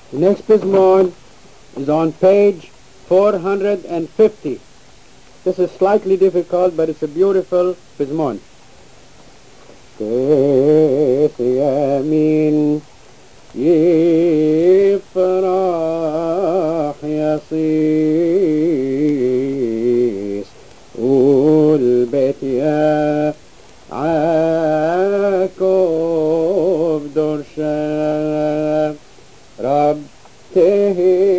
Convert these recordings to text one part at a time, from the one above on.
The next pizmon is on page 450. This is slightly difficult, but it's a beautiful pizmon. كيف يمين يفرح يصيص والبيت يا عاكف درشا ربته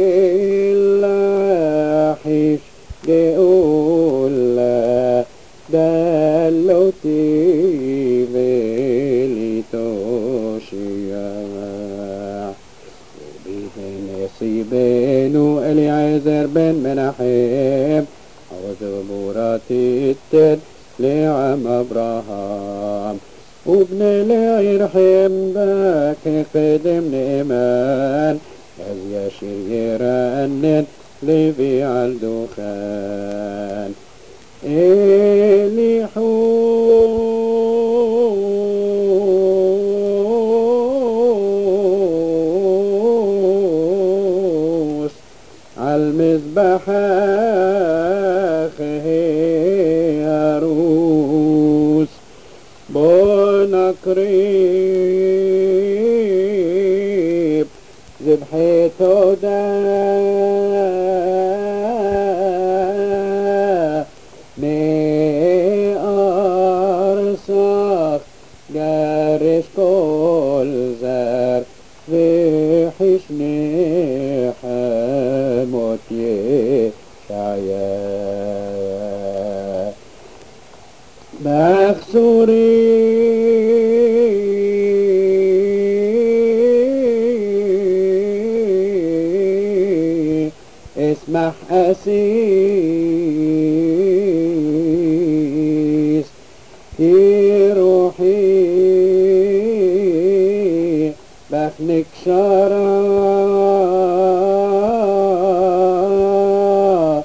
اللاحش قولا دلوتي بلتوشيا نصيبينو اليعزر بن مناحيم وزبورات التد لعم أبراهام وابن العرحم باك قدم نيمان از يشير يرنن لبيع الدخان إلي حوس عالمذبح خيروس بونقريب ذبحته دا أرسخ جارش كل زر وحشني حموت يشعيا مخسوري اسمح أسيس في روحي بخنك شرا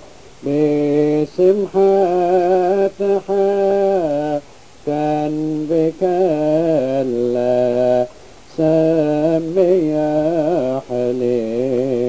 بسمحة كان بك لا سمي حليم